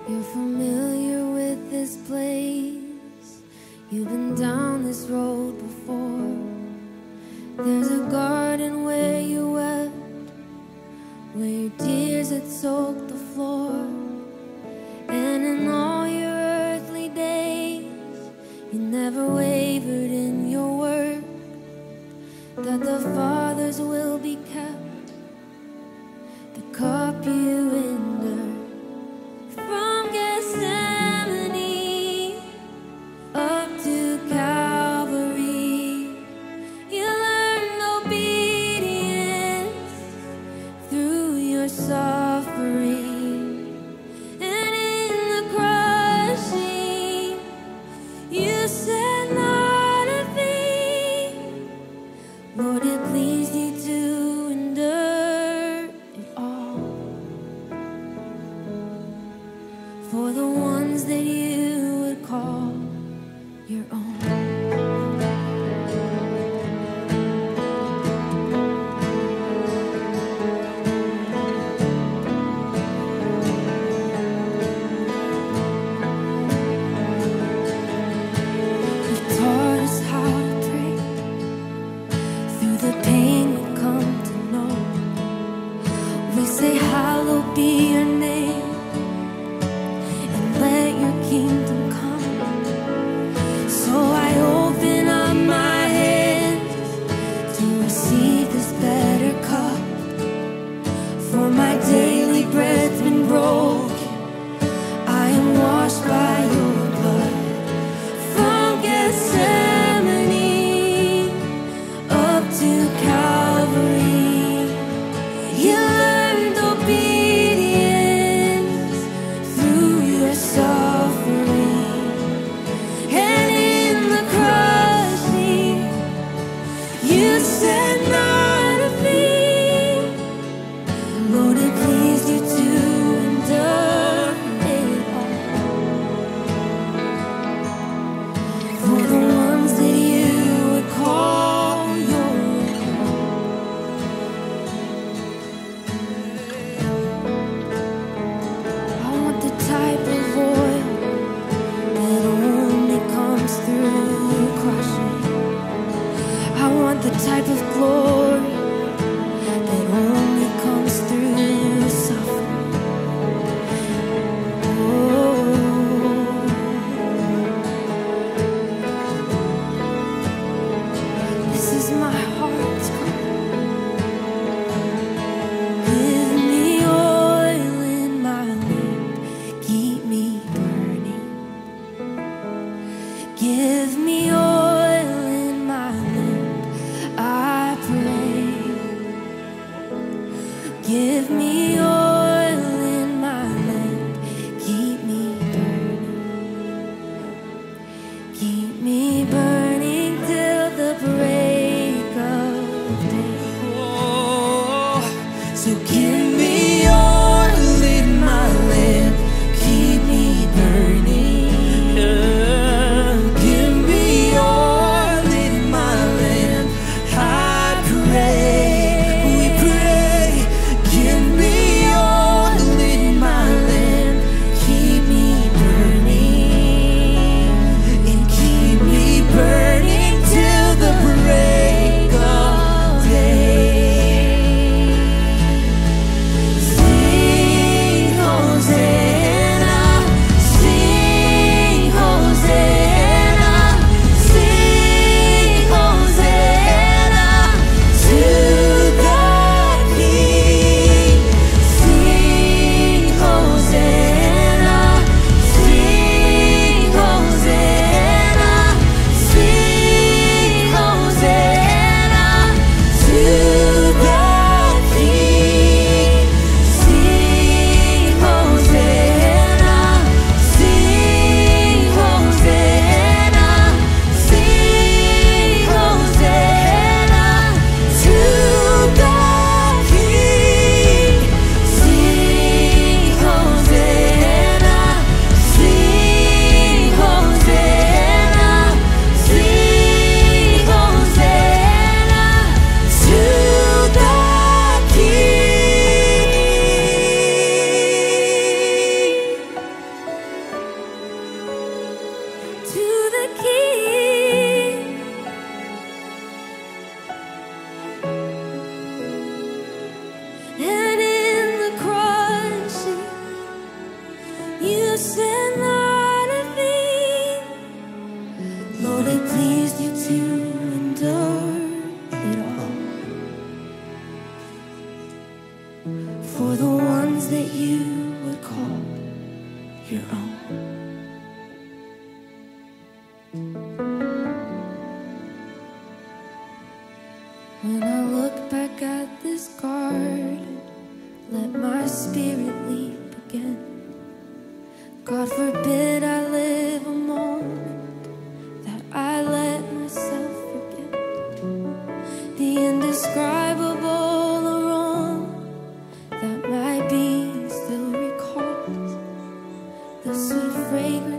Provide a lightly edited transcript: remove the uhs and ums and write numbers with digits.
You're familiar with this place. You've been down this road before. There's a garden where you wept, where your tears had soaked the floor. And in all your earthly days, you never wavered in your word, that the Father's will be kept, the cup you endured. From Gethsemane up to Calvary, you learned obedience through your suffering. And in the crushing, you said not a thing. Lord, it pleased you to endure it all for the ones that you would call your own. You taught us how to pray through the pain we come to know. We say, hallowed be your name, let your kingdom come. So I open up my hands to receive this better cup, for my daily bread's been broken. I am washed by your blood. From Gethsemane up to Calvary, you learned obedience through your suffering. And in the crushing, you said not a thing. Lord, it pleased you to endure it all for the ones that you would call your own. I want the type of oil that only comes through crushing. I want the type of glory that only comes through suffering. Oh, this is my heart's cry. Give me oil in my lamp, keep me You said not a thing. Lord, it pleased you to endure it all for the ones that you would call your own. When I look back at this garden, let my spirit leap again. God forbid I live a moment that I let myself forget the indescribable aroma that my being still recalls, the sweet fragrance